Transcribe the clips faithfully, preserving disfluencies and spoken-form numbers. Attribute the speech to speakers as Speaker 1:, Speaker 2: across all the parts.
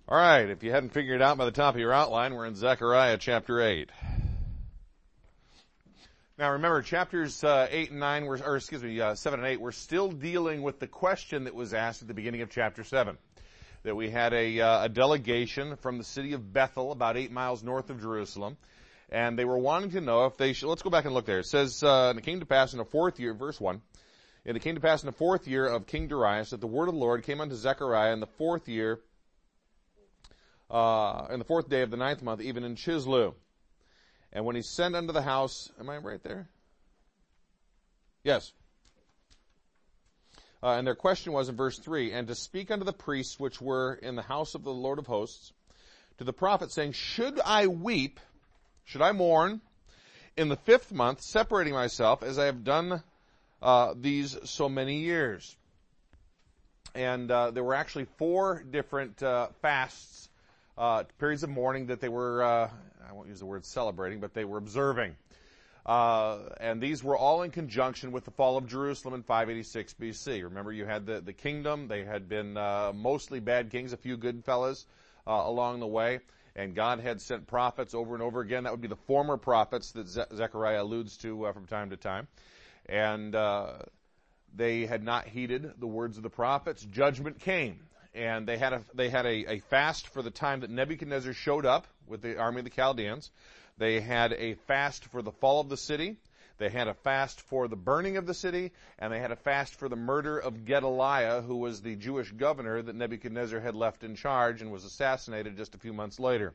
Speaker 1: All right, if you hadn't figured it out by the top of your outline, we're in Zechariah chapter eight. Now remember, chapters uh, eight and nine, were, or excuse me, uh, seven and eight, we're still dealing with the question that was asked at the beginning of chapter seven. That we had a, uh, a delegation from the city of Bethel, about eight miles north of Jerusalem, and they were wanting to know if they should, let's go back and look there. It says, uh, and it came to pass in the fourth year, verse one, and it came to pass in the fourth year of King Darius that the word of the Lord came unto Zechariah in the fourth year, uh, in the fourth day of the ninth month, even in Chislu. And when he sent unto the house, am I right there? Yes. Uh, and their question was in verse three, and to speak unto the priests which were in the house of the Lord of hosts, to the prophet, saying, should I weep, should I mourn, in the fifth month, separating myself, as I have done uh, these so many years? And uh, there were actually four different uh, fasts, uh, periods of mourning that they were, uh, I won't use the word celebrating, but they were observing. Uh, and these were all in conjunction with the fall of Jerusalem in five eighty-six B C. Remember, you had the, the kingdom. They had been uh, mostly bad kings, a few good fellas uh, along the way. And God had sent prophets over and over again. That would be the former prophets that Ze- Zechariah alludes to uh, from time to time. And uh, they had not heeded the words of the prophets. Judgment came. And they had a they had a, a fast for the time that Nebuchadnezzar showed up with the army of the Chaldeans. They had a fast for the fall of the city. They had a fast for the burning of the city. And they had a fast for the murder of Gedaliah, who was the Jewish governor that Nebuchadnezzar had left in charge and was assassinated just a few months later.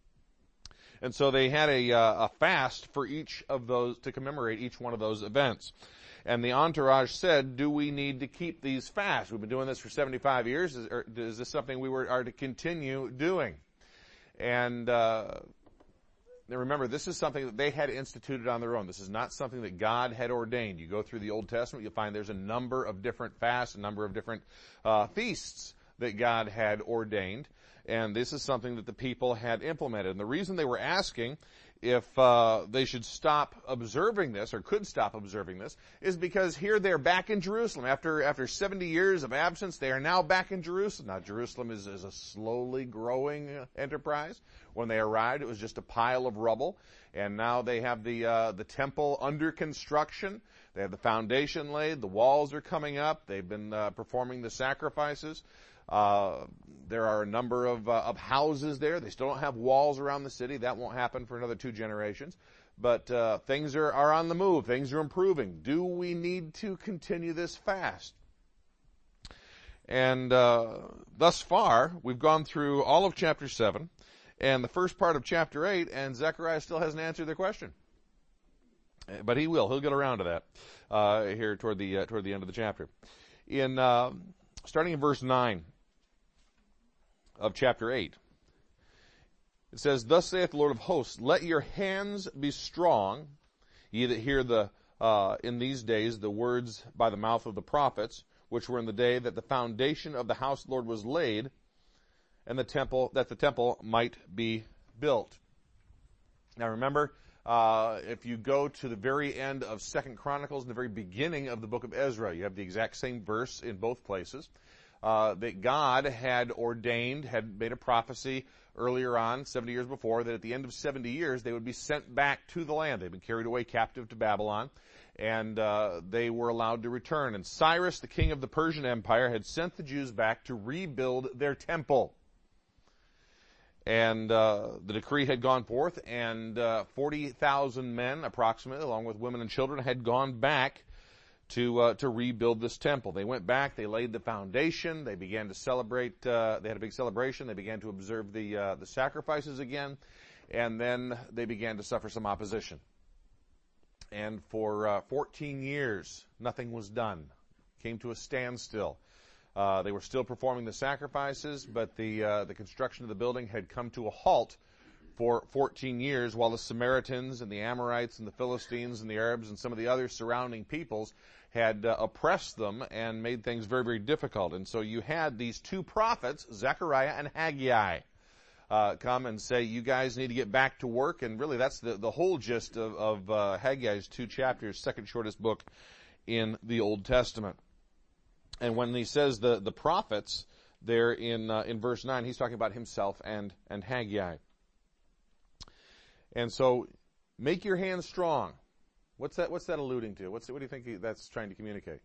Speaker 1: And so they had a, uh, a fast for each of those, to commemorate each one of those events. And the entourage said, do we need to keep these fasts? We've been doing this for seventy-five years. Is, or is this something we were, are to continue doing? And, uh, now remember, this is something that they had instituted on their own. This is not something that God had ordained. You go through the Old Testament, you'll find there's a number of different fasts, a number of different, uh, feasts that God had ordained. And this is something that the people had implemented. And the reason they were asking if uh they should stop observing this, or could stop observing this, is because here they're back in Jerusalem. After after seventy years of absence, they are now back in Jerusalem. Now, Jerusalem is, is a slowly growing enterprise. When they arrived, it was just a pile of rubble. And now they have the uh the temple under construction. They have the foundation laid. The walls are coming up. They've been uh, performing the sacrifices. Uh, there are a number of, uh, of houses there. They still don't have walls around the city. That won't happen for another two generations. But, uh, things are, are on the move. Things are improving. Do we need to continue this fast? And, uh, thus far, we've gone through all of chapter seven and the first part of chapter eight, and Zechariah still hasn't answered their question. But he will. He'll get around to that, uh, here toward the, uh, toward the end of the chapter. In, uh, starting in verse nine of chapter eight. It says, thus saith the Lord of hosts, let your hands be strong, ye that hear the, uh, in these days the words by the mouth of the prophets, which were in the day that the foundation of the house of the Lord was laid, and the temple, that the temple might be built. Now remember, uh, if you go to the very end of Second Chronicles and the very beginning of the book of Ezra, you have the exact same verse in both places. Uh, that God had ordained, had made a prophecy earlier on, seventy years before, that at the end of seventy years they would be sent back to the land. They'd been carried away captive to Babylon, and uh, they were allowed to return. And Cyrus, the king of the Persian Empire, had sent the Jews back to rebuild their temple. And uh, the decree had gone forth, and uh, forty thousand men, approximately, along with women and children, had gone back to uh, to rebuild this temple. They went back, they laid the foundation, they began to celebrate, uh, they had a big celebration, they began to observe the uh, the sacrifices again, and then they began to suffer some opposition. And for uh, fourteen years, nothing was done. Came to a standstill. Uh, they were still performing the sacrifices, but the uh, the construction of the building had come to a halt for fourteen years, while the Samaritans and the Amorites and the Philistines and the Arabs and some of the other surrounding peoples had uh, oppressed them and made things very, very difficult. And so you had these two prophets, Zechariah and Haggai, uh, come and say, you guys need to get back to work. And really that's the, the whole gist of, of uh, Haggai's two chapters, second shortest book in the Old Testament. And when he says the, the prophets, there in uh, in verse nine. He's talking about himself and, and Haggai. And so, make your hands strong. What's that, what's that alluding to? What's, what do you think that's trying to communicate?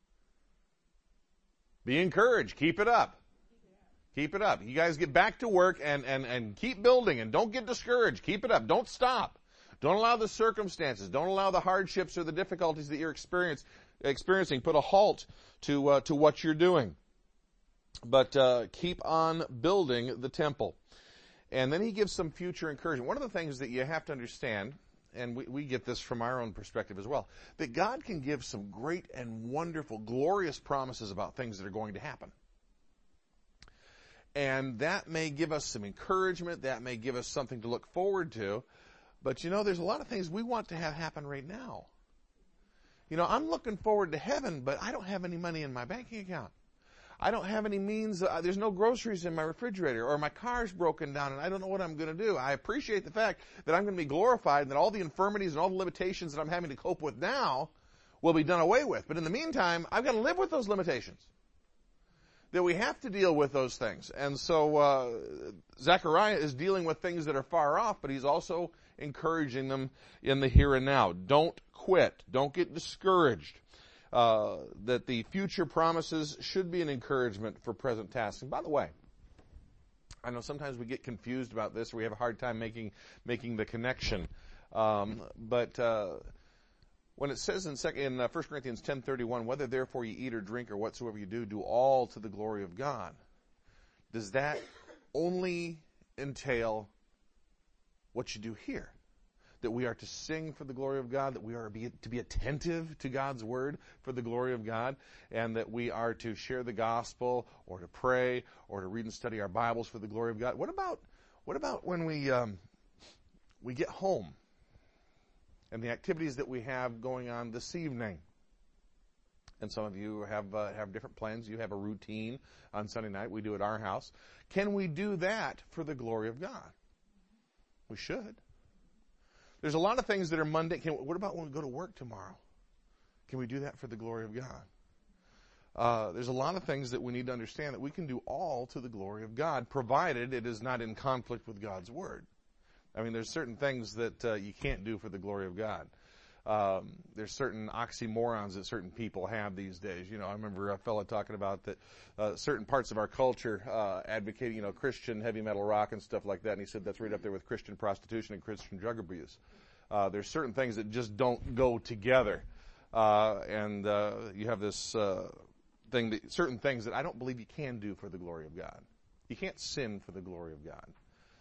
Speaker 1: Be encouraged. Keep it up. Keep it up. You guys get back to work and, and, and keep building and don't get discouraged. Keep it up. Don't stop. Don't allow the circumstances. Don't allow the hardships or the difficulties that you're experience, experiencing. Put a halt to, uh, to what you're doing. But, uh, keep on building the temple. And then he gives some future encouragement. One of the things that you have to understand, and we, we get this from our own perspective as well, that God can give some great and wonderful, glorious promises about things that are going to happen. And that may give us some encouragement. That may give us something to look forward to. But, you know, there's a lot of things we want to have happen right now. You know, I'm looking forward to heaven, but I don't have any money in my banking account. I don't have any means, uh, there's no groceries in my refrigerator, or my car's broken down and I don't know what I'm going to do. I appreciate the fact that I'm going to be glorified and that all the infirmities and all the limitations that I'm having to cope with now will be done away with. But in the meantime, I've got to live with those limitations. That we have to deal with those things. And so, uh, Zechariah is dealing with things that are far off, but he's also encouraging them in the here and now. Don't quit. Don't get discouraged. Uh, that the future promises should be an encouragement for present tasks. And by the way, I know sometimes we get confused about this, or we have a hard time making making the connection. Um, but uh, when it says in, second, in uh, First Corinthians ten thirty-one, whether therefore you eat or drink or whatsoever you do, do all to the glory of God, does that only entail what you do here? That we are to sing for the glory of God, that we are to be, to be attentive to God's word for the glory of God, and that we are to share the gospel, or to pray, or to read and study our Bibles for the glory of God. What about, what about when we, um, we get home, and the activities that we have going on this evening? And some of you have, uh, have different plans. You have a routine on Sunday night. We do at our house. Can we do that for the glory of God? We should. There's a lot of things that are mundane. Can, what about when we go to work tomorrow? Can we do that for the glory of God? Uh, there's a lot of things that we need to understand that we can do all to the glory of God, provided it is not in conflict with God's word. I mean, there's certain things that uh, you can't do for the glory of God. Um, there's certain oxymorons that certain people have these days. You know, I remember a fellow talking about that uh, certain parts of our culture uh, advocating, you know, Christian heavy metal rock and stuff like that. And he said that's right up there with Christian prostitution and Christian drug abuse. Uh, there's certain things that just don't go together. Uh, and uh, you have this uh, thing, that, certain things that I don't believe you can do for the glory of God. You can't sin for the glory of God.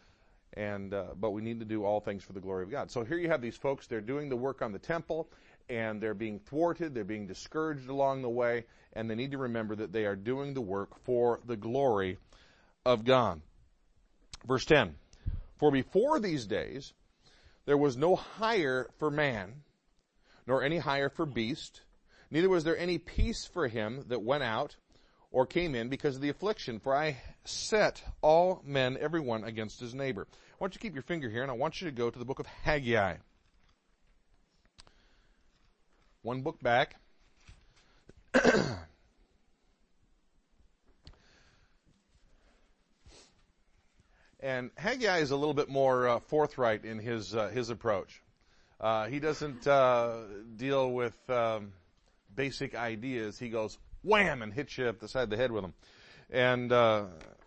Speaker 1: And uh, but we need to do all things for the glory of God. So here you have these folks, they're doing the work on the temple, and they're being thwarted, they're being discouraged along the way, and they need to remember that they are doing the work for the glory of God. Verse ten, for before these days there was no hire for man, nor any hire for beast, neither was there any peace for him that went out or came in because of the affliction. For I set all men, every one, against his neighbor. I want you to keep your finger here, and I want you to go to the book of Haggai. One book back. And Haggai is a little bit more uh, forthright in his uh, his approach. Uh, he doesn't uh, deal with um, basic ideas. He goes wham and hits you up the side of the head with them. And uh,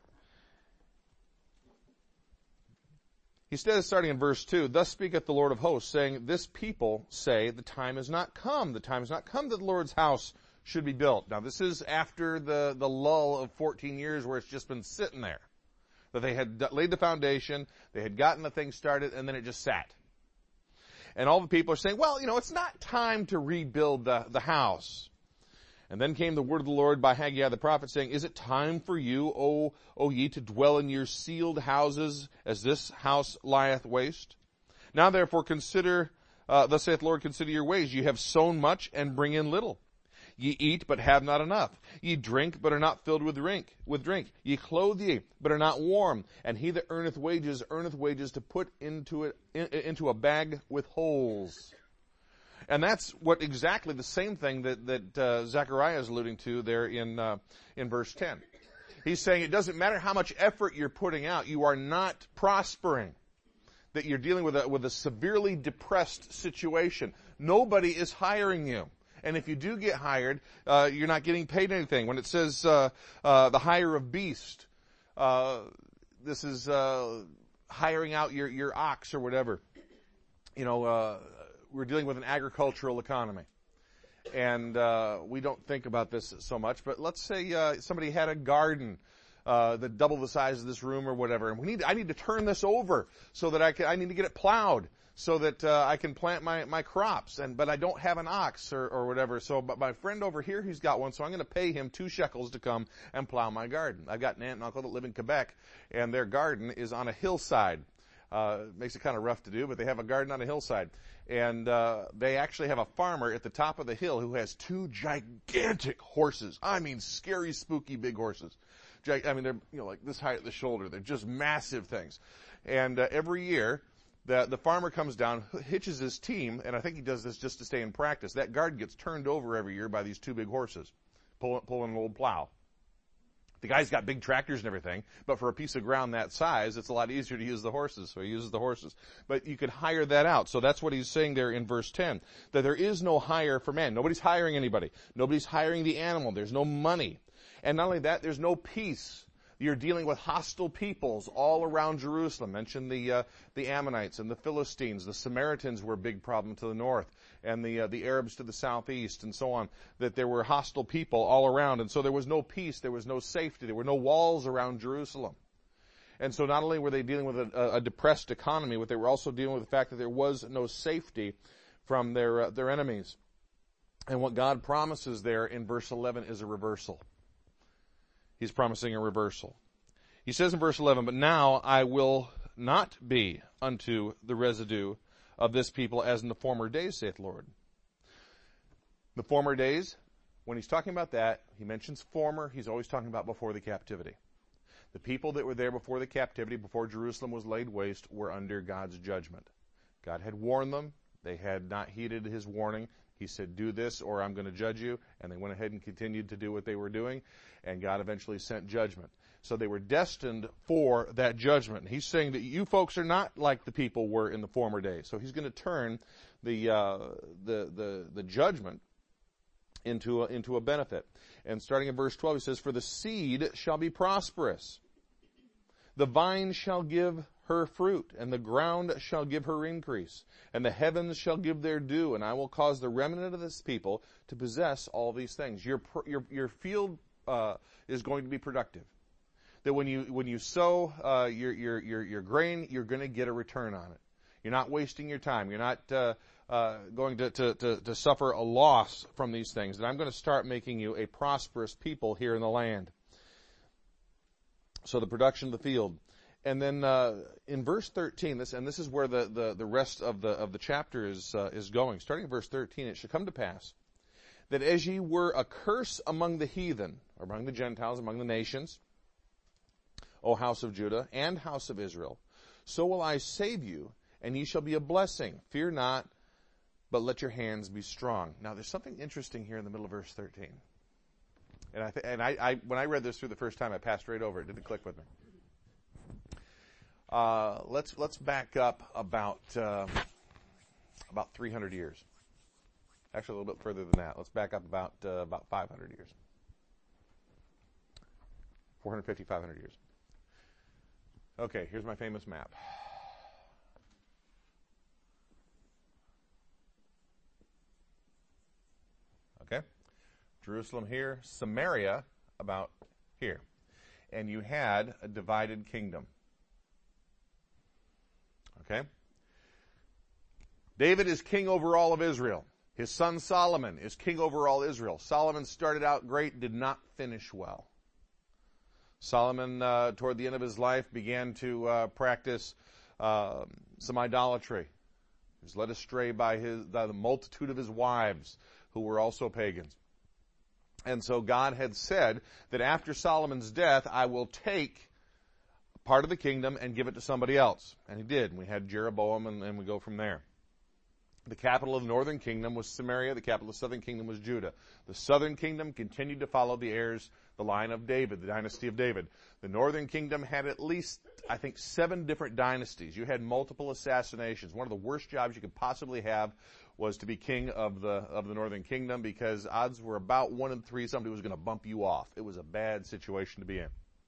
Speaker 1: he says, starting in verse two, thus speaketh the Lord of hosts, saying, this people say the time is not come. The time is not come that the Lord's house should be built. Now this is after the, the lull of fourteen years where it's just been sitting there. That they had laid the foundation, they had gotten the thing started, and then it just sat. And all the people are saying, well, you know, it's not time to rebuild the, the house. And then came the word of the Lord by Haggai the prophet, saying, is it time for you, O, o ye, to dwell in your sealed houses, as this house lieth waste? Now therefore consider, uh, thus saith the Lord, consider your ways. Ye have sown much, and bring in little. Ye eat, but have not enough. Ye drink, but are not filled with drink. With drink. Ye clothe ye, but are not warm. And he that earneth wages, earneth wages to put into it in, into a bag with holes. And that's what exactly the same thing that that uh, Zechariah is alluding to there in uh, in verse ten. He's saying it doesn't matter how much effort you're putting out, you are not prospering. That you're dealing with a, with a severely depressed situation. Nobody is hiring you. And if you do get hired, uh, you're not getting paid anything. When it says uh, uh, the hire of beast, uh, this is uh, hiring out your, your ox or whatever. You know, uh, we're dealing with an agricultural economy. And uh, we don't think about this so much. But let's say uh, somebody had a garden uh, that double the size of this room or whatever. And we need I need to turn this over so that I can, I need to get it plowed so that uh, I can plant my, my crops. And but I don't have an ox or, or whatever. So but my friend over here, he's got one. So I'm going to pay him two shekels to come and plow my garden. I've got an aunt and uncle that live in Quebec, and their garden is on a hillside. Uh, makes it kind of rough to do, but they have a garden on a hillside. And uh, they actually have a farmer at the top of the hill who has two gigantic horses. I mean, scary, spooky, big horses. Gi- I mean, they're you know like this high at the shoulder. They're just massive things. And uh, every year, the the farmer comes down, hitches his team, and I think he does this just to stay in practice. That garden gets turned over every year by these two big horses, pulling pulling an old plow. The guy's got big tractors and everything, but for a piece of ground that size, it's a lot easier to use the horses, so he uses the horses. But you could hire that out. So that's what he's saying there in verse ten, that there is no hire for man. Nobody's hiring anybody. Nobody's hiring the animal. There's no money. And not only that, there's no peace. You're dealing with hostile peoples all around Jerusalem. Mention the uh, the Ammonites and the Philistines. The Samaritans were a big problem to the north, and the uh, the Arabs to the southeast, and so on. That there were hostile people all around, and so there was no peace, there was no safety, there were no walls around Jerusalem. And so not only were they dealing with a, a depressed economy, but they were also dealing with the fact that there was no safety from their uh, their enemies. And what God promises there in verse eleven is a reversal. He's promising a reversal. He says in verse eleven, "But now I will not be unto the residue of this people as in the former days, saith the Lord." The former days, when he's talking about that, he mentions former, he's always talking about before the captivity. The people that were there before the captivity, before Jerusalem was laid waste, were under God's judgment. God had warned them. They had not heeded his warning. He said, do this or I'm going to judge you. And they went ahead and continued to do what they were doing. And God eventually sent judgment. So they were destined for that judgment. He's saying that you folks are not like the people were in the former days. So he's going to turn the uh, the the the judgment into a, into a benefit. And starting in verse twelve, he says, "For the seed shall be prosperous. The vine shall give her fruit, and the ground shall give her increase, and the heavens shall give their dew, and I will cause the remnant of this people to possess all these things." Your your your field uh, is going to be productive. That when you when you sow uh, your your your your grain, you're going to get a return on it. You're not wasting your time. You're not uh, uh, going to, to to to suffer a loss from these things. And I'm going to start making you a prosperous people here in the land. So the production of the field. And then uh, in verse thirteen, this and this is where the, the, the rest of the of the chapter is uh, is going. Starting in verse thirteen, "It shall come to pass that as ye were a curse among the heathen, or among the Gentiles, among the nations, O house of Judah and house of Israel, so will I save you, and ye shall be a blessing. Fear not, but let your hands be strong." Now, there's something interesting here in the middle of verse thirteen. And I th- and I, I when I read this through the first time, I passed right over it. It didn't click with me. Uh, let's let's back up about uh, about three hundred years. Actually, a little bit further than that. Let's back up about uh, about five hundred years. four hundred fifty, five hundred years. Okay, here's my famous map. Okay, Jerusalem here, Samaria about here, and you had a divided kingdom. Okay? David is king over all of Israel. His son Solomon is king over all Israel. Solomon started out great, did not finish well. Solomon, uh, toward the end of his life, began to uh, practice uh, some idolatry. He was led astray by, his, by the multitude of his wives, who were also pagans. And so God had said that after Solomon's death, I will take part of the kingdom and give it to somebody else. And he did. And we had Jeroboam, and, and we go from there. The capital of the northern kingdom was Samaria. The capital of the southern kingdom was Judah. The southern kingdom continued to follow the heirs, the line of David, the dynasty of David. The northern kingdom had at least, I think, seven different dynasties. You had multiple assassinations. One of the worst jobs you could possibly have was to be king of the of the northern kingdom, because odds were about one in three somebody was going to bump you off. It was a bad situation to be in.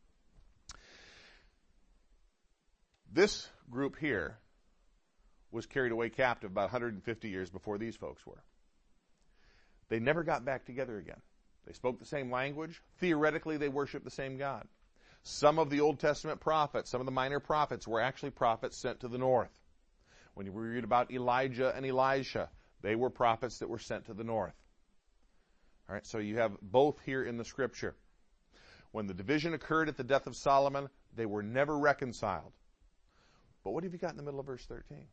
Speaker 1: This group here was carried away captive about one hundred fifty years before these folks were. They never got back together again. They spoke the same language. Theoretically, they worshiped the same God. Some of the Old Testament prophets, some of the minor prophets, were actually prophets sent to the north. When you read about Elijah and Elisha, they were prophets that were sent to the north. All right, so you have both here in the Scripture. When the division occurred at the death of Solomon, they were never reconciled. But what have you got in the middle of verse thirteen?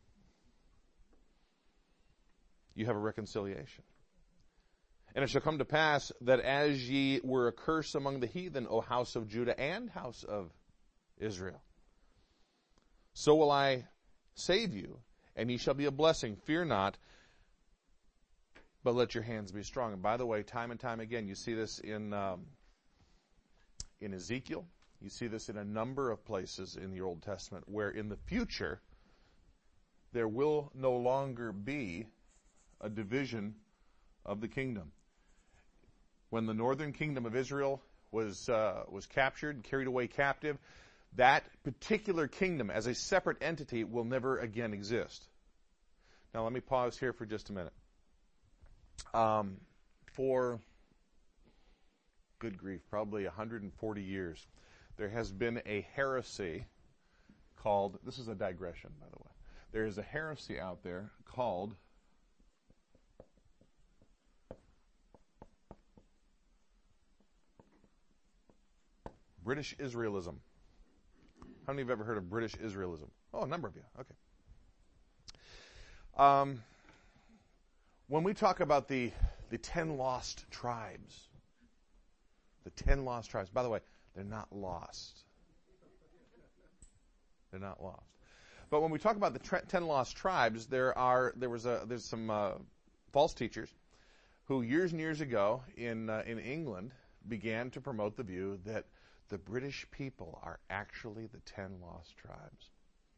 Speaker 1: You have a reconciliation. And it shall come to pass that as ye were a curse among the heathen, O house of Judah and house of Israel, so will I save you, and ye shall be a blessing. Fear not, but let your hands be strong. And by the way, time and time again, you see this in um, in Ezekiel. You see this in a number of places in the Old Testament, where in the future there will no longer be a division of the kingdom. When the northern kingdom of Israel was uh, was captured and carried away captive, that particular kingdom as a separate entity will never again exist. Now let me pause here for just a minute. Um, for, good grief, probably one hundred forty years, there has been a heresy called, this is a digression, by the way. There is a heresy out there called British Israelism. How many of you have ever heard of British Israelism? Oh, a number of you. Okay. Um, when we talk about the the ten lost tribes, the ten lost tribes, by the way, they're not lost. They're not lost. But when we talk about the tre- ten lost tribes, there are there was a there's some uh, false teachers who years and years ago in uh, in England began to promote the view that the British people are actually the ten lost tribes.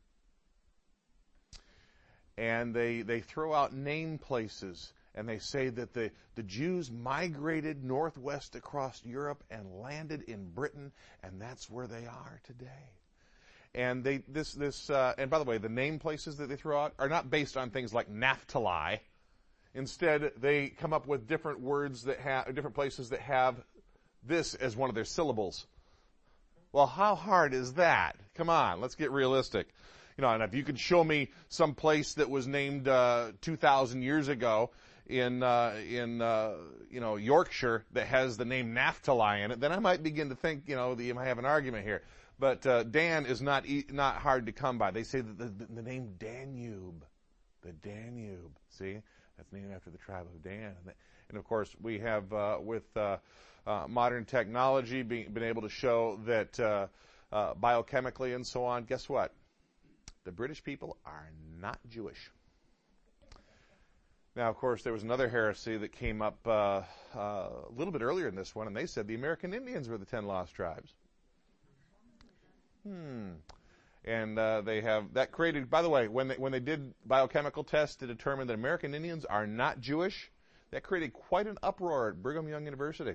Speaker 1: And they they throw out name places, and they say that the, the Jews migrated northwest across Europe and landed in Britain, and that's where they are today. And they this this uh, and by the way, the name places that they throw out are not based on things like Naphtali. Instead, they come up with different words that have different places that have this as one of their syllables. Well, how hard is that? Come on, let's get realistic. You know, and if you could show me some place that was named uh, two thousand years ago in uh, in uh, you know Yorkshire that has the name Naphtali in it, then I might begin to think, you know, that you might have an argument here. But uh, Dan is not e- not hard to come by. They say that the, the, the name Danube, the Danube. See, that's named after the tribe of Dan. And, and of course, we have uh, with uh, uh, modern technology being, been able to show that uh, uh, biochemically and so on. Guess what? The British people are not Jewish. Now, of course, there was another heresy that came up uh, uh, a little bit earlier in this one, and they said the American Indians were the ten lost tribes. Hmm. And uh, they have that created. By the way, when they, when they did biochemical tests to determine that American Indians are not Jewish, that created quite an uproar at Brigham Young University.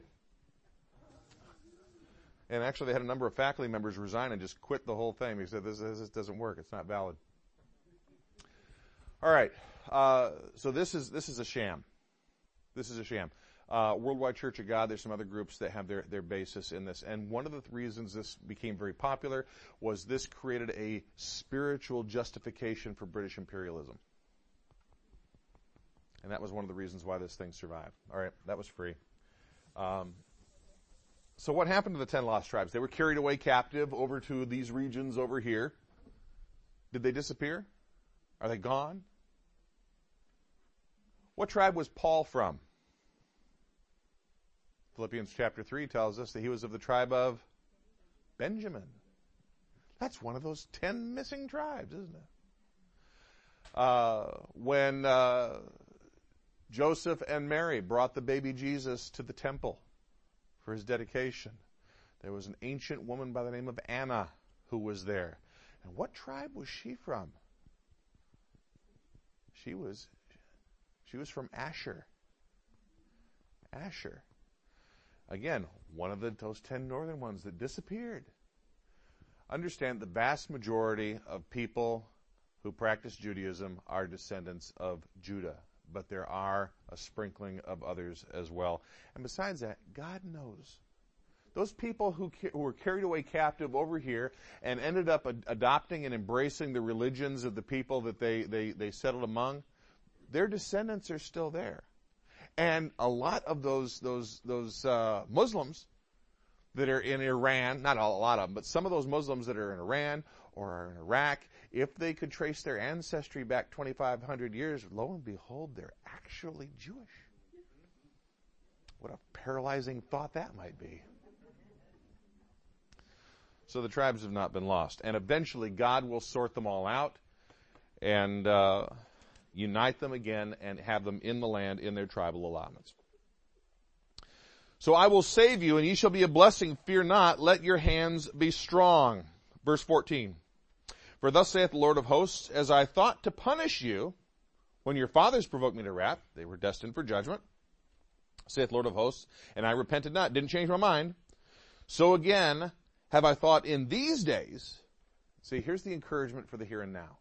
Speaker 1: And actually, they had a number of faculty members resign and just quit the whole thing because this, this doesn't work. It's not valid. All right. Uh, so this is this is a sham. This is a sham. Uh, Worldwide Church of God, there's some other groups that have their, their basis in this. And one of the reasons this became very popular was this created a spiritual justification for British imperialism. And that was one of the reasons why this thing survived. All right, that was free. Um, so what happened to the ten lost tribes? They were carried away captive over to these regions over here. Did they disappear? Are they gone? What tribe was Paul from? Philippians chapter three tells us that he was of the tribe of Benjamin. That's one of those ten missing tribes, isn't it? Uh, when uh, Joseph and Mary brought the baby Jesus to the temple, for his dedication. There was an ancient woman by the name of Anna who was there. And what tribe was she from? She was, she was from Asher. Asher. Again, one of the, those ten northern ones that disappeared. Understand the vast majority of people who practice Judaism are descendants of Judah, but there are a sprinkling of others as well. And besides that, God knows. Those people who, who were carried away captive over here and ended up ad- adopting and embracing the religions of the people that they, they, they settled among, their descendants are still there. And a lot of those those those uh, Muslims that are in Iran, not a lot of them, but some of those Muslims that are in Iran or are in Iraq, if they could trace their ancestry back twenty-five hundred years, lo and behold, they're actually Jewish. What a paralyzing thought that might be. So the tribes have not been lost. And eventually God will sort them all out and uh, unite them again and have them in the land in their tribal allotments. So I will save you, and ye shall be a blessing. Fear not, let your hands be strong. Verse fourteen. For thus saith the Lord of hosts, as I thought to punish you, when your fathers provoked me to wrath, they were destined for judgment, saith Lord of hosts, and I repented not, didn't change my mind. So again have I thought in these days. See, here's the encouragement for the here and now.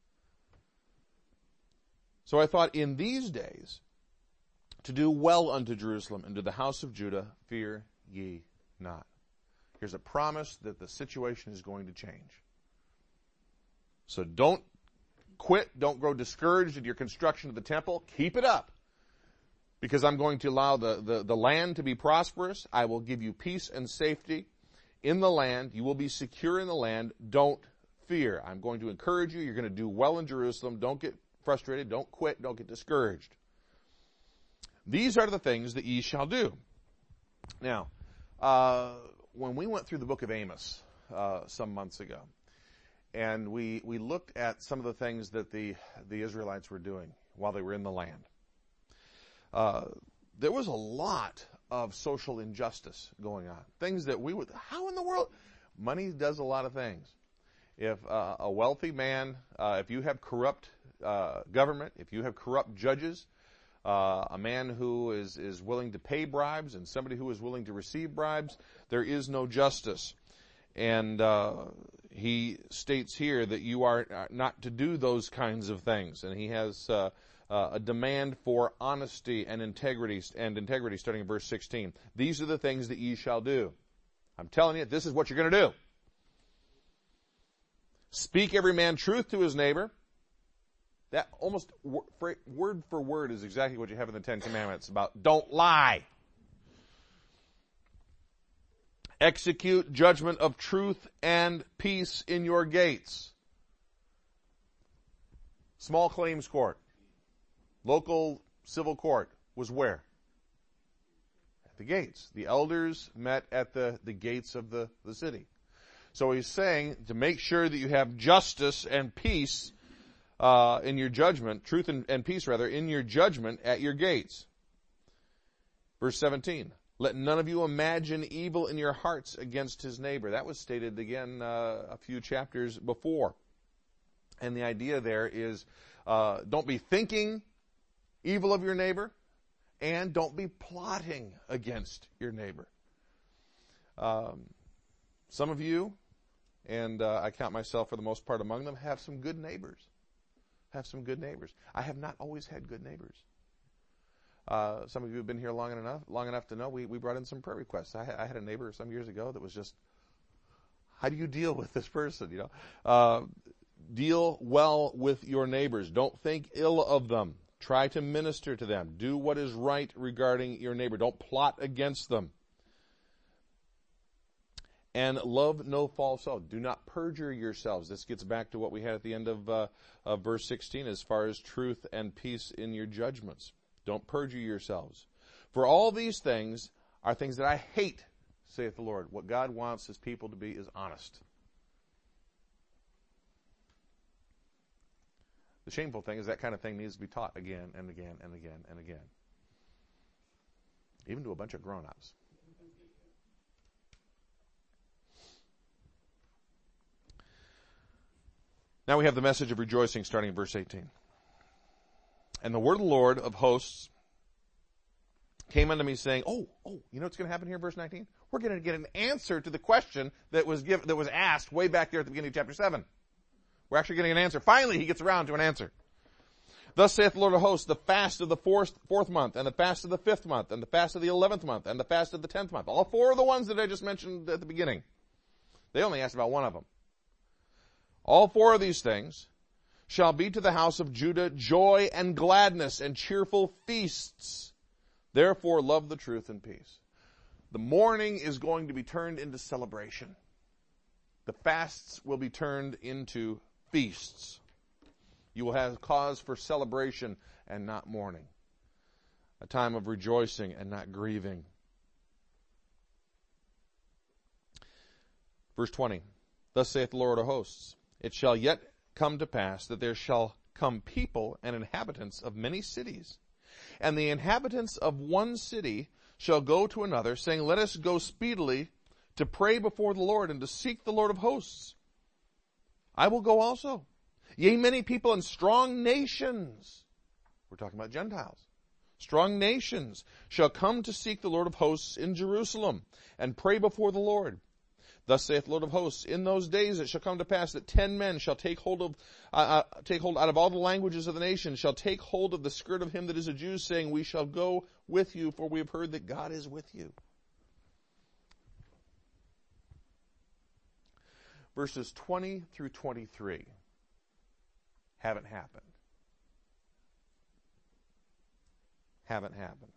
Speaker 1: So I thought in these days to do well unto Jerusalem and to the house of Judah, fear ye not. Here's a promise that the situation is going to change. So don't quit, don't grow discouraged in your construction of the temple. Keep it up. Because I'm going to allow the, the, the land to be prosperous. I will give you peace and safety in the land. You will be secure in the land. Don't fear. I'm going to encourage you. You're going to do well in Jerusalem. Don't get frustrated. Don't quit. Don't get discouraged. These are the things that ye shall do. Now, uh, when we went through the book of Amos uh, some months ago, and we we looked at some of the things that the the Israelites were doing while they were in the land, uh, there was a lot of social injustice going on. Things that we would, how in the world? Money does a lot of things. If uh, a wealthy man, uh, if you have corrupt uh, government, if you have corrupt judges, uh, a man who is, is willing to pay bribes and somebody who is willing to receive bribes, there is no justice. And uh, he states here that you are not to do those kinds of things. And he has uh, uh, a demand for honesty and integrity, and integrity starting in verse sixteen. These are the things that ye shall do. I'm telling you, this is what you're going to do. Speak every man truth to his neighbor. That almost word for word is exactly what you have in the Ten Commandments about don't lie. Execute judgment of truth and peace in your gates. Small claims court. Local civil court was where? At the gates. The elders met at the, the gates of the, the city. So he's saying to make sure that you have justice and peace uh, in your judgment, truth and, and peace rather, in your judgment at your gates. Verse seventeen. Let none of you imagine evil in your hearts against his neighbor. That was stated again uh, a few chapters before. And the idea there is uh, don't be thinking evil of your neighbor, and don't be plotting against your neighbor. Um, some of you, and uh, I count myself for the most part among them, have some good neighbors. Have some good neighbors. I have not always had good neighbors. Uh, some of you have been here long enough, long enough to know we, we brought in some prayer requests. I, I had a neighbor some years ago that was just, how do you deal with this person? You know, uh, deal well with your neighbors. Don't think ill of them. Try to minister to them. Do what is right regarding your neighbor. Don't plot against them. And love no false oath. Do not perjure yourselves. This gets back to what we had at the end of, uh, of verse sixteen as far as truth and peace in your judgments. Don't perjure yourselves. For all these things are things that I hate, saith the Lord. What God wants his people to be is honest. The shameful thing is that kind of thing needs to be taught again and again and again and again. Even to a bunch of grown-ups. Now we have the message of rejoicing starting in verse eighteen. And the word of the Lord of hosts came unto me saying, oh, oh, you know what's going to happen here in verse nineteen? We're going to get an answer to the question that was given, that was asked way back there at the beginning of chapter seven. We're actually getting an answer. Finally, he gets around to an answer. Thus saith the Lord of hosts, the fast of the fourth, fourth month, and the fast of the fifth month, and the fast of the eleventh month, and the fast of the tenth month. All four of the ones that I just mentioned at the beginning. They only asked about one of them. All four of these things shall be to the house of Judah joy and gladness and cheerful feasts. Therefore love the truth and peace. The mourning is going to be turned into celebration. The fasts will be turned into feasts. You will have cause for celebration and not mourning. A time of rejoicing and not grieving. Verse twenty. Thus saith the Lord of hosts, it shall yet come to pass that there shall come people and inhabitants of many cities. And the inhabitants of one city shall go to another, saying, let us go speedily to pray before the Lord and to seek the Lord of hosts. I will go also. Yea, many people and strong nations. We're talking about Gentiles. Strong nations shall come to seek the Lord of hosts in Jerusalem and pray before the Lord. Thus saith the Lord of hosts, in those days it shall come to pass that ten men shall take hold of, uh, uh, take hold out of all the languages of the nations, shall take hold of the skirt of him that is a Jew, saying, we shall go with you, for we have heard that God is with you. Verses twenty through twenty-three haven't happened. Haven't happened.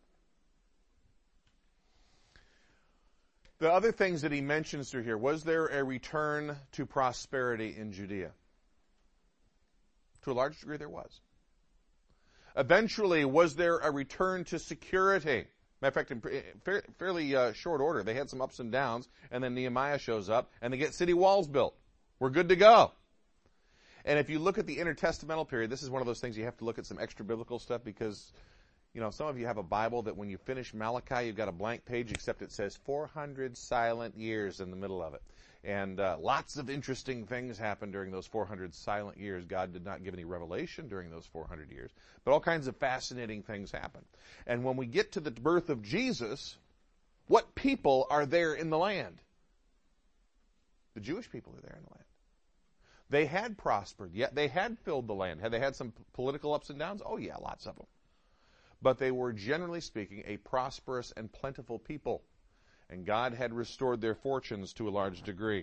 Speaker 1: The other things that he mentions through here, was there a return to prosperity in Judea? To a large degree there was. Eventually, was there a return to security? Matter of fact, in fairly uh, short order, they had some ups and downs, and then Nehemiah shows up, and they get city walls built. We're good to go. And if you look at the intertestamental period, this is one of those things you have to look at some extra biblical stuff because, you know, some of you have a Bible that when you finish Malachi, you've got a blank page, except it says four hundred silent years in the middle of it. And uh, lots of interesting things happened during those four hundred silent years. God did not give any revelation during those four hundred years. But all kinds of fascinating things happened. And when we get to the birth of Jesus, what people are there in the land? The Jewish people are there in the land. They had prospered. Yet they had filled the land. Had they had some political ups and downs? Oh yeah, lots of them. But they were, generally speaking, a prosperous and plentiful people. And God had restored their fortunes to a large degree.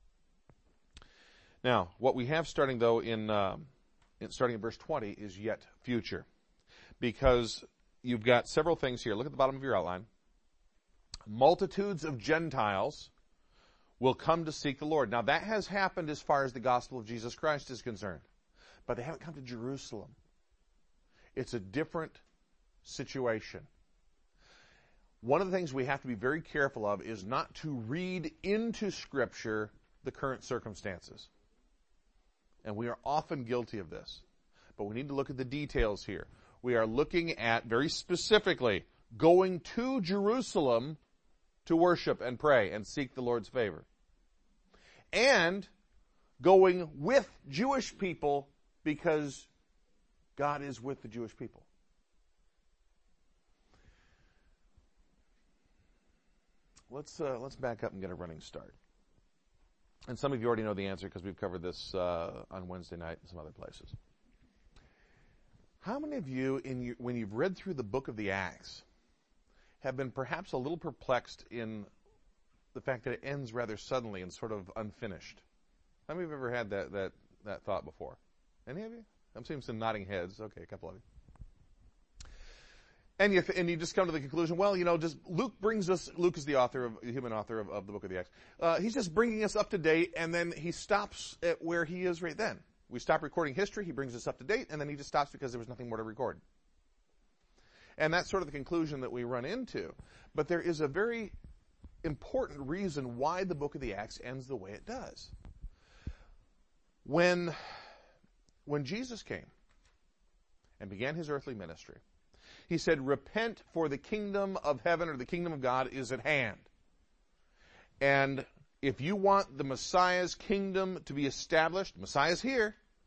Speaker 1: Now, what we have starting, though, in, um, in starting in verse twenty is yet future. Because you've got several things here. Look at the bottom of your outline. Multitudes of Gentiles will come to seek the Lord. Now, that has happened as far as the gospel of Jesus Christ is concerned. But they haven't come to Jerusalem. It's a different situation. One of the things we have to be very careful of is not to read into Scripture the current circumstances. And we are often guilty of this. But we need to look at the details here. We are looking at, very specifically, going to Jerusalem to worship and pray and seek the Lord's favor. And going with Jewish people because God is with the Jewish people. Let's uh, let's back up and get a running start. And some of you already know the answer because we've covered this uh, on Wednesday night and some other places. How many of you, in you, when you've read through the book of the Acts, have been perhaps a little perplexed in the fact that it ends rather suddenly and sort of unfinished? How many of you have ever had that that that thought before? Any of you? I'm seeing some nodding heads. Okay, a couple of you. And you, and you just come to the conclusion, well, you know, just Luke brings us, Luke is the author of, the human author of, of the book of the Acts. Uh, he's just bringing us up to date, and then he stops at where he is right then. We stop recording history, he brings us up to date, and then he just stops because there was nothing more to record. And that's sort of the conclusion that we run into. But there is a very important reason why the book of the Acts ends the way it does. When, when Jesus came and began his earthly ministry, he said, repent, for the kingdom of heaven or the kingdom of God is at hand. And if you want the Messiah's kingdom to be established, Messiah's here,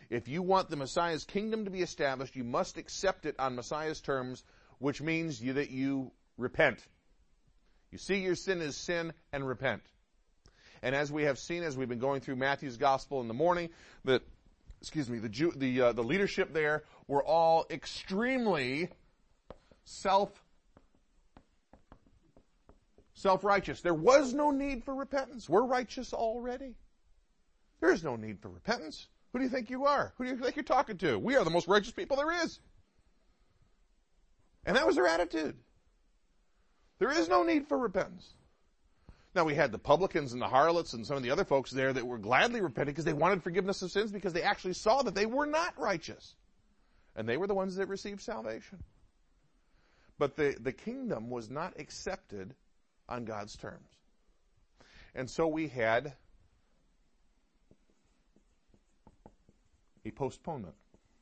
Speaker 1: If you want the Messiah's kingdom to be established, you must accept it on Messiah's terms, which means you, that you repent. You see your sin as sin and repent. And as we have seen, as we've been going through Matthew's gospel in the morning, that, excuse me, the Jew, the uh, the leadership there were all extremely self self-righteous. There was no need for repentance. We're righteous already. There is no need for repentance. Who do you think you are? Who do you think you're talking to? We are the most righteous people there is. And that was their attitude. There is no need for repentance. Now, we had the publicans and the harlots and some of the other folks there that were gladly repenting because they wanted forgiveness of sins because they actually saw that they were not righteous. And they were the ones that received salvation. But the, the kingdom was not accepted on God's terms. And so we had a postponement.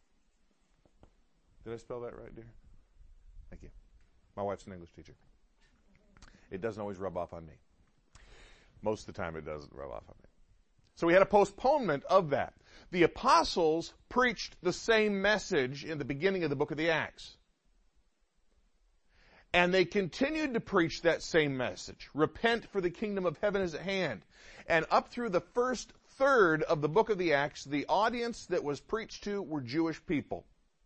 Speaker 1: Did I spell that right, dear? Thank you. My wife's an English teacher. It doesn't always rub off on me. Most of the time it doesn't rub off on me. So we had a postponement of that. The apostles preached the same message in the beginning of the book of the Acts. And they continued to preach that same message. Repent, for the kingdom of heaven is at hand. And up through the first third of the book of the Acts, the audience that was preached to were Jewish people.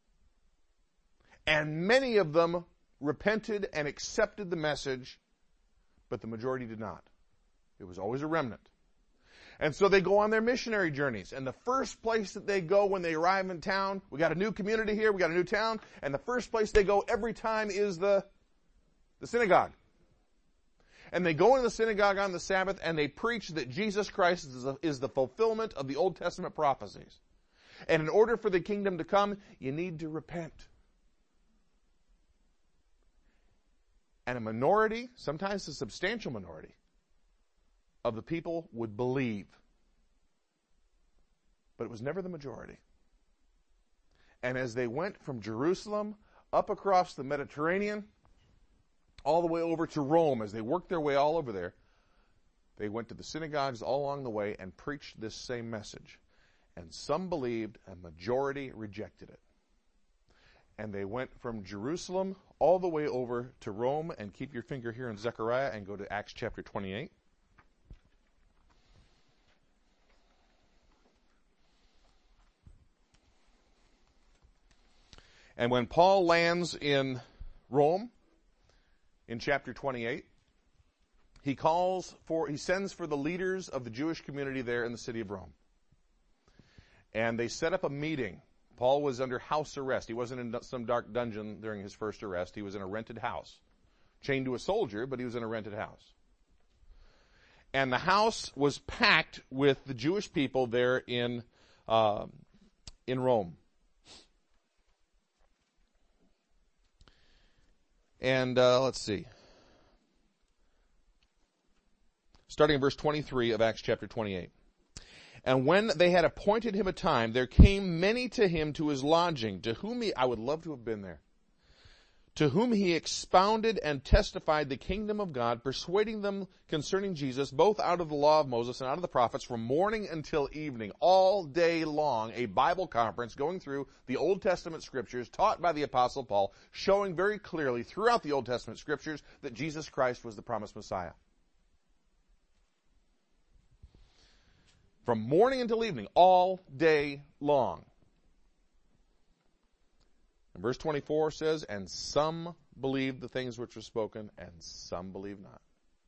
Speaker 1: And many of them repented and accepted the message, but the majority did not. It was always a remnant. And so they go on their missionary journeys. And the first place that they go when they arrive in town, we got a new community here, we got a new town, and the first place they go every time is the, the synagogue. And they go into the synagogue on the Sabbath and they preach that Jesus Christ is the, is the fulfillment of the Old Testament prophecies. And in order for the kingdom to come, you need to repent. And a minority, sometimes a substantial minority, of the people would believe. But it was never the majority. And as they went from Jerusalem up across the Mediterranean, all the way over to Rome, as they worked their way all over there, they went to the synagogues all along the way and preached this same message. And some believed, a majority rejected it. And they went from Jerusalem all the way over to Rome, and keep your finger here in Zechariah and go to Acts chapter twenty-eight. And when Paul lands in Rome, in chapter twenty-eight, he calls for, he sends for the leaders of the Jewish community there in the city of Rome. And they set up a meeting. Paul was under house arrest. He wasn't in some dark dungeon during his first arrest. He was in a rented house. Chained to a soldier, but he was in a rented house. And the house was packed with the Jewish people there in, uh, in Rome. And uh, let's see. Starting in verse twenty-three of Acts chapter twenty-eight. And when they had appointed him a time, there came many to him to his lodging, to whom he, I would love to have been there, to whom he expounded and testified the kingdom of God, persuading them concerning Jesus, both out of the law of Moses and out of the prophets, from morning until evening, all day long, a Bible conference going through the Old Testament scriptures, taught by the Apostle Paul, showing very clearly throughout the Old Testament scriptures that Jesus Christ was the promised Messiah. From morning until evening, all day long. And verse twenty-four says, and some believed the things which were spoken, and some believed not.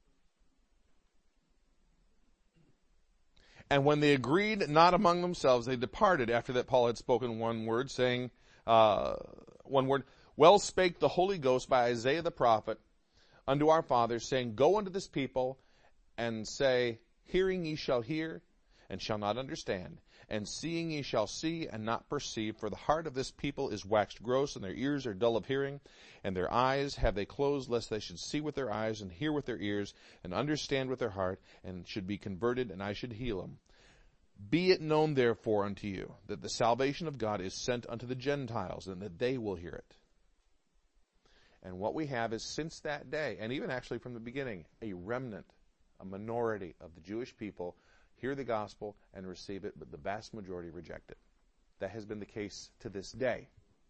Speaker 1: And when they agreed not among themselves, they departed after that Paul had spoken one word, saying, uh, one word, well spake the Holy Ghost by Isaiah the prophet unto our fathers, saying, go unto this people, and say, hearing ye shall hear, and shall not understand, and seeing ye shall see, and not perceive, for the heart of this people is waxed gross, and their ears are dull of hearing, and their eyes have they closed, lest they should see with their eyes, and hear with their ears, and understand with their heart, and should be converted, and I should heal them. Be it known therefore unto you, that the salvation of God is sent unto the Gentiles, and that they will hear it. And what we have is, since that day, and even actually from the beginning, a remnant, a minority of the Jewish people hear the gospel and receive it, but the vast majority reject it. That has been the case to this day.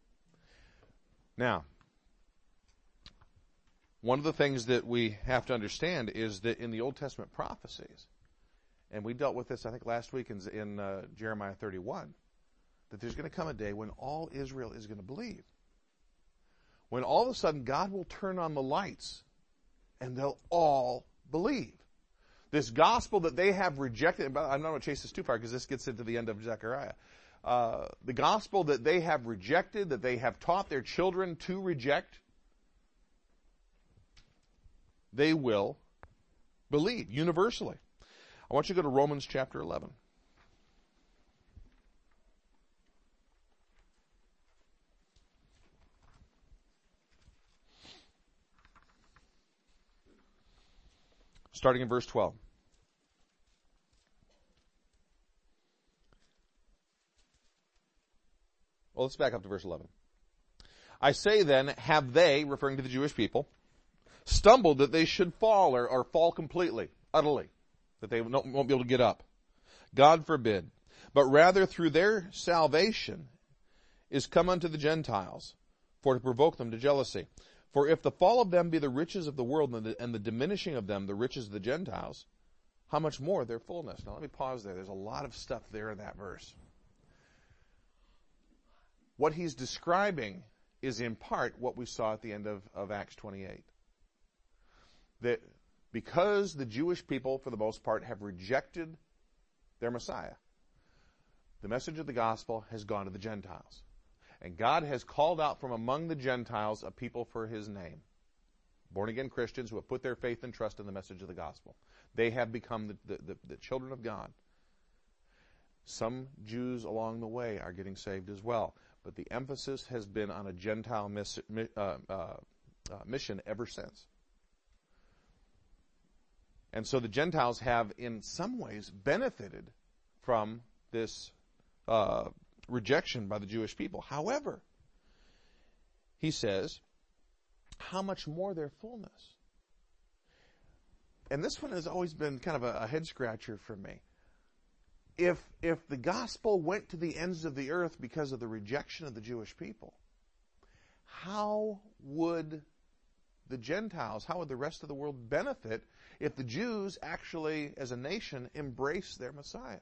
Speaker 1: Now, one of the things that we have to understand is that in the Old Testament prophecies, and we dealt with this, I think, last week in, in uh, Jeremiah thirty-one, that there's going to come a day when all Israel is going to believe. When all of a sudden God will turn on the lights and they'll all believe. This gospel that they have rejected, and I'm not going to chase this too far because this gets into the end of Zechariah. Uh, the gospel that they have rejected, that they have taught their children to reject, they will believe universally. I want you to go to Romans chapter eleven. Starting in verse twelve. Well, let's back up to verse eleven. I say then, have they, referring to the Jewish people, stumbled that they should fall or, or fall completely, utterly, that they won't, won't be able to get up? God forbid. But rather through their salvation is come unto the Gentiles, for to provoke them to jealousy. For if the fall of them be the riches of the world, and the, and the diminishing of them the riches of the Gentiles, how much more their fullness? Now let me pause there. There's a lot of stuff there in that verse. What he's describing is in part what we saw at the end of, of Acts twenty-eight. That because the Jewish people, for the most part, have rejected their Messiah, the message of the gospel has gone to the Gentiles. And God has called out from among the Gentiles a people for his name. Born-again Christians who have put their faith and trust in the message of the gospel. They have become the, the, the, the children of God. Some Jews along the way are getting saved as well. But the emphasis has been on a Gentile miss, uh, uh, uh, mission ever since. And so the Gentiles have, in some ways, benefited from this uh, rejection by the Jewish people. However, he says, how much more their fullness? And this one has always been kind of a, a head-scratcher for me. If if the gospel went to the ends of the earth because of the rejection of the Jewish people, how would the Gentiles, how would the rest of the world benefit if the Jews actually, as a nation, embrace their Messiah?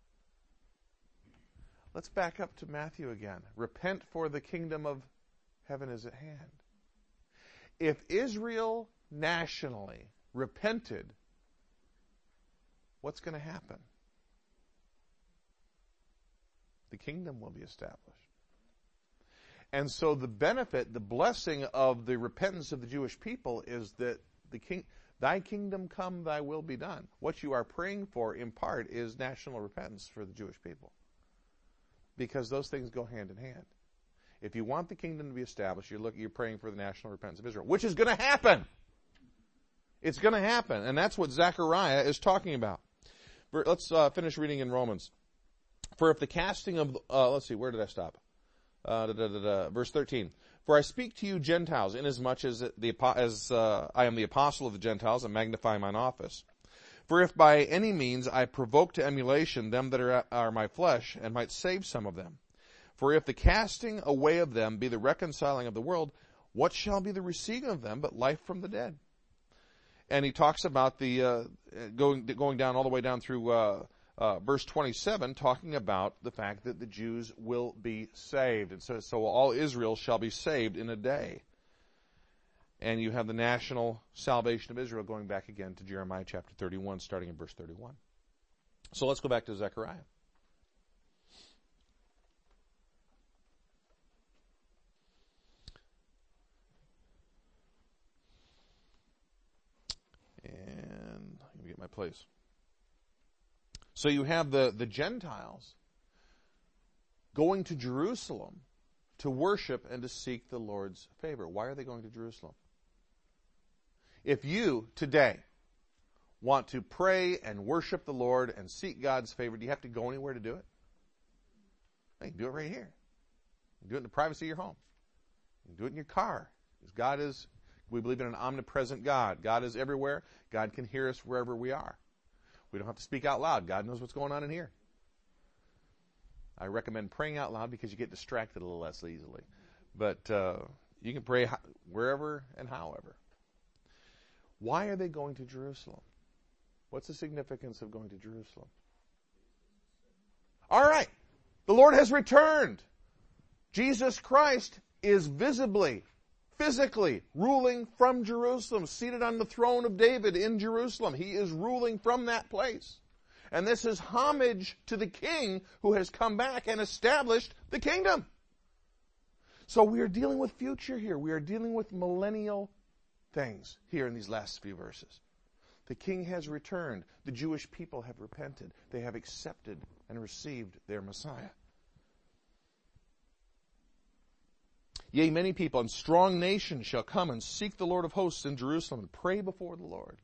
Speaker 1: Let's back up to Matthew again. Repent, for the kingdom of heaven is at hand. If Israel nationally repented, what's going to happen? The kingdom will be established. And so the benefit, the blessing of the repentance of the Jewish people is that the king, thy kingdom come, thy will be done. What you are praying for, in part, is national repentance for the Jewish people. Because those things go hand in hand. If you want the kingdom to be established, you're looking, you're praying for the national repentance of Israel, which is going to happen. It's going to happen. And that's what Zechariah is talking about. Let's uh, finish reading in Romans. For if the casting of, uh, let's see, where did I stop? Uh, da, da, da, da, verse thirteen. For I speak to you Gentiles, inasmuch as, the, as uh, I am the apostle of the Gentiles, and magnify mine office. For if by any means I provoke to emulation them that are, are my flesh, and might save some of them. For if the casting away of them be the reconciling of the world, what shall be the receiving of them but life from the dead? And he talks about the uh, going going down all the way down through uh, uh, verse twenty-seven, talking about the fact that the Jews will be saved. It says, so all Israel shall be saved in a day. And you have the national salvation of Israel going back again to Jeremiah chapter thirty-one, starting in verse thirty-one. So let's go back to Zechariah. And let me get my place. So you have the, the Gentiles going to Jerusalem to worship and to seek the Lord's favor. Why are they going to Jerusalem? If you, today, want to pray and worship the Lord and seek God's favor, do you have to go anywhere to do it? You can do it right here. You can do it in the privacy of your home. You can do it in your car. Because God is, we believe in an omnipresent God. God is everywhere. God can hear us wherever we are. We don't have to speak out loud. God knows what's going on in here. I recommend praying out loud because you get distracted a little less easily. But uh, you can pray wherever and however. Why are they going to Jerusalem? What's the significance of going to Jerusalem? All right. The Lord has returned. Jesus Christ is visibly, physically ruling from Jerusalem, seated on the throne of David in Jerusalem. He is ruling from that place. And this is homage to the King who has come back and established the kingdom. So we are dealing with future here. We are dealing with millennial things here in these last few verses. The King has returned. The Jewish people have repented. They have accepted and received their Messiah. Yea, many people and strong nations shall come and seek the Lord of hosts in Jerusalem and pray before the Lord.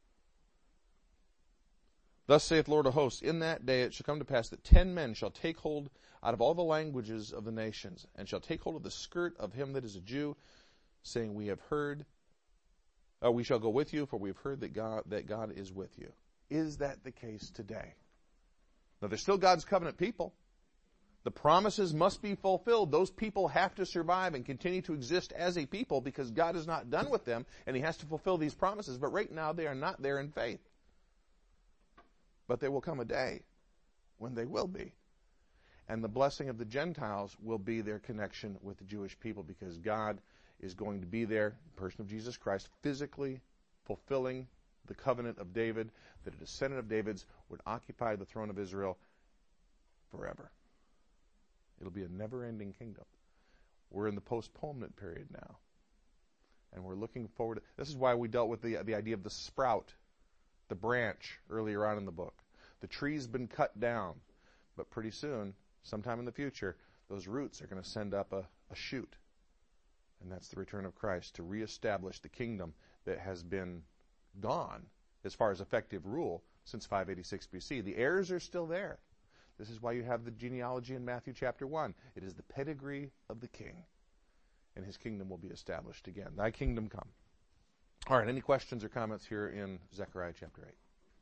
Speaker 1: Thus saith the Lord of hosts, in that day it shall come to pass that ten men shall take hold out of all the languages of the nations, and shall take hold of the skirt of him that is a Jew, saying, We have heard, uh, we shall go with you, for we have heard that God that God is with you. Is that the case today? Now, they're still God's covenant people. The promises must be fulfilled. Those people have to survive and continue to exist as a people because God is not done with them, and He has to fulfill these promises. But right now, they are not there in faith. But there will come a day when they will be. And the blessing of the Gentiles will be their connection with the Jewish people because God is going to be there, in the person of Jesus Christ, physically fulfilling the covenant of David, that a descendant of David's would occupy the throne of Israel forever. It'll be a never-ending kingdom. We're in the postponement period now. And we're looking forward to, this is why we dealt with the, the idea of the sprout, the branch, earlier on in the book. The tree's been cut down, but pretty soon, sometime in the future, those roots are going to send up a, a shoot. And that's the return of Christ to reestablish the kingdom that has been gone as far as effective rule since five eighty-six B C. The heirs are still there. This is why you have the genealogy in Matthew chapter one. It is the pedigree of the king, and his kingdom will be established again. Thy kingdom come. All right, any questions or comments here in Zechariah chapter eight?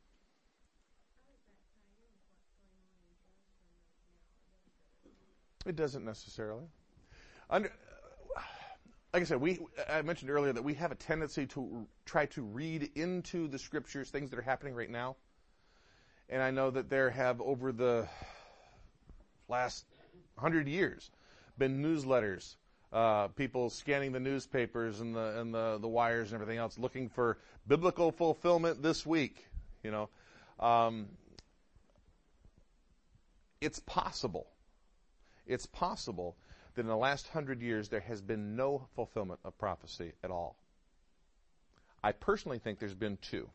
Speaker 1: It doesn't necessarily. Under, like I said, we I mentioned earlier that we have a tendency to try to read into the scriptures things that are happening right now. And I know that there have, over the last hundred years, been newsletters, uh, people scanning the newspapers and the and the, the wires and everything else, looking for biblical fulfillment this week. You know, um, it's possible. It's possible that in the last hundred years there has been no fulfillment of prophecy at all. I personally think there's been two.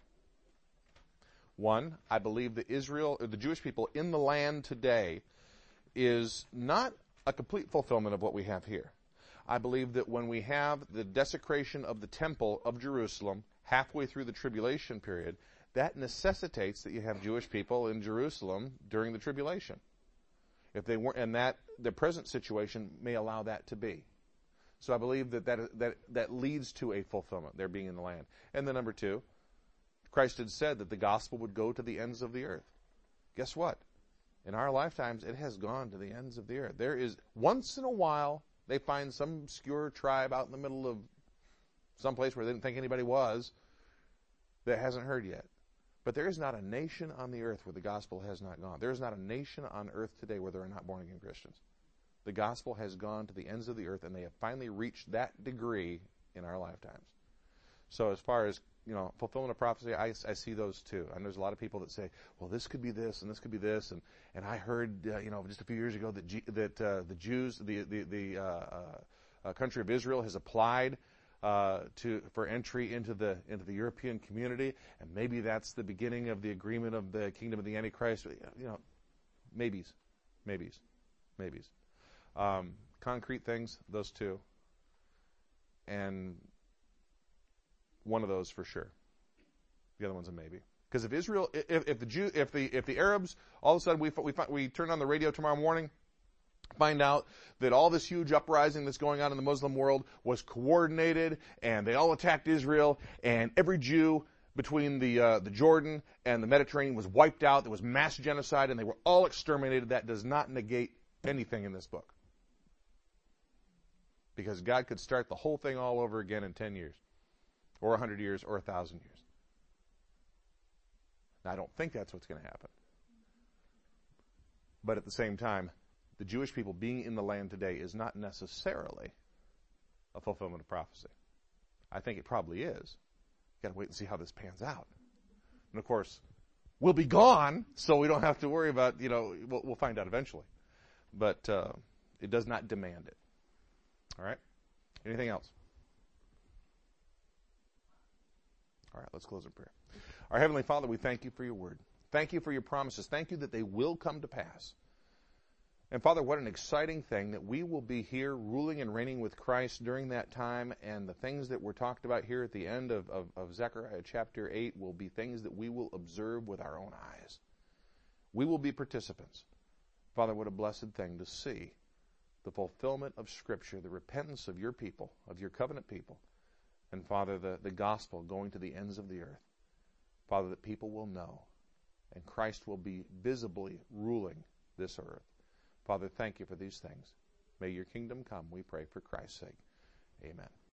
Speaker 1: One, I believe that Israel, or the Jewish people in the land today, is not a complete fulfillment of what we have here. I believe that when we have the desecration of the temple of Jerusalem halfway through the tribulation period, that necessitates that you have Jewish people in Jerusalem during the tribulation. If they weren't, and that the present situation may allow that to be. So I believe that that that, that leads to a fulfillment, their being in the land. And then number two, Christ had said that the gospel would go to the ends of the earth. Guess what? In our lifetimes, it has gone to the ends of the earth. There is, once in a while, they find some obscure tribe out in the middle of some place where they didn't think anybody was that hasn't heard yet. But there is not a nation on the earth where the gospel has not gone. There is not a nation on earth today where there are not born-again Christians. The gospel has gone to the ends of the earth, and they have finally reached that degree in our lifetimes. So as far as, you know, fulfillment of prophecy, I, I see those too. And there's a lot of people that say, well, this could be this, and this could be this. And, and I heard, uh, you know, just a few years ago that G- that uh, the Jews, the, the, the uh, uh, country of Israel has applied Uh, to for entry into the into the European community, and maybe that's the beginning of the agreement of the kingdom of the Antichrist. You know, maybes, maybes, maybes. Um, concrete things, those two, and one of those for sure. The other one's a maybe. Because if Israel, if, if the Jew, if the if the Arabs, all of a sudden we we we turn on the radio tomorrow morning, find out that all this huge uprising that's going on in the Muslim world was coordinated, and they all attacked Israel, and every Jew between the uh, the Jordan and the Mediterranean was wiped out. There was mass genocide, and they were all exterminated. That does not negate anything in this book. Because God could start the whole thing all over again in ten years, or one hundred years, or one thousand years. Now, I don't think that's what's going to happen. But at the same time, the Jewish people being in the land today is not necessarily a fulfillment of prophecy. I think it probably is. You've got to wait and see how this pans out. And of course, we'll be gone, so we don't have to worry about, you know, we'll, we'll find out eventually. But uh, it does not demand it. All right? Anything else? All right, let's close in prayer. Our Heavenly Father, we thank you for your word. Thank you for your promises. Thank you that they will come to pass. And Father, what an exciting thing that we will be here ruling and reigning with Christ during that time, and the things that were talked about here at the end of, of, of Zechariah chapter eight will be things that we will observe with our own eyes. We will be participants. Father, what a blessed thing to see the fulfillment of Scripture, the repentance of your people, of your covenant people, and Father, the, the gospel going to the ends of the earth. Father, that people will know, and Christ will be visibly ruling this earth. Father, thank you for these things. May your kingdom come, we pray, for Christ's sake. Amen.